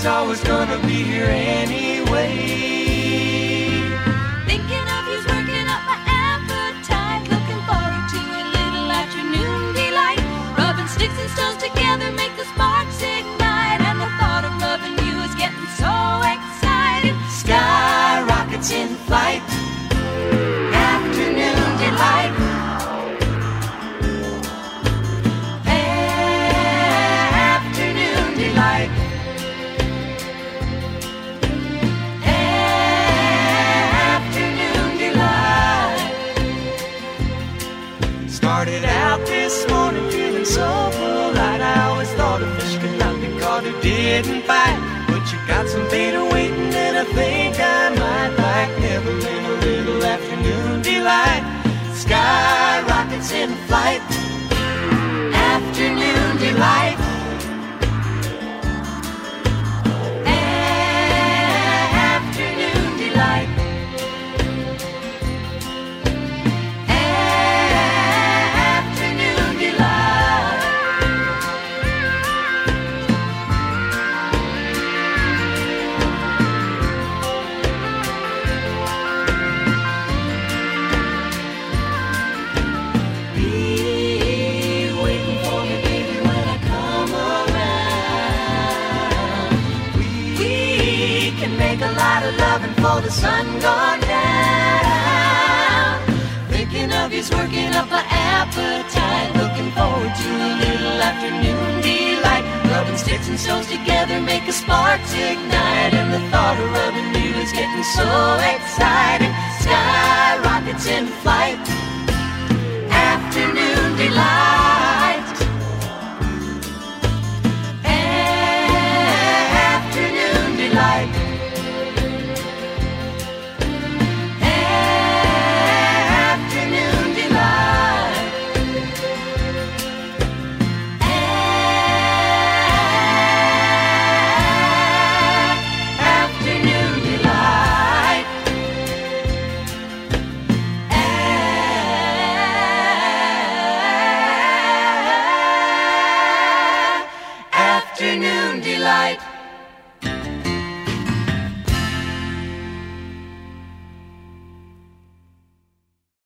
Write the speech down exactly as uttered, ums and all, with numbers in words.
always gonna be here anyway. Thinking of you's working up my appetite. Looking forward to a little afternoon delight. Rubbing sticks and stones together make the sparks ignite. And the thought of loving you is getting so exciting. Sky rockets in flight, afternoon delight. Afternoon delight. Afternoon delight. Started out this morning feeling so polite. I always thought a fish could not be caught who didn't bite. But you got some beta waiting and I think I might like Evelyn, a little afternoon delight. Sky rockets in flight, afternoon delight. Afternoon delight. Afternoon delight. Be waiting for me, baby, when I come around. We, we can make a lot of loving for the sun gone down. Thinking of you's working up my appetite. Looking forward to a little afternoon delight. Rubbing sticks and stones together make the sparks ignite. And the thought of rubbing you is getting so exciting. Sky rockets in flight, afternoon delight. Afternoon delight. Afternoon delight. Afternoon delight. Afternoon delight.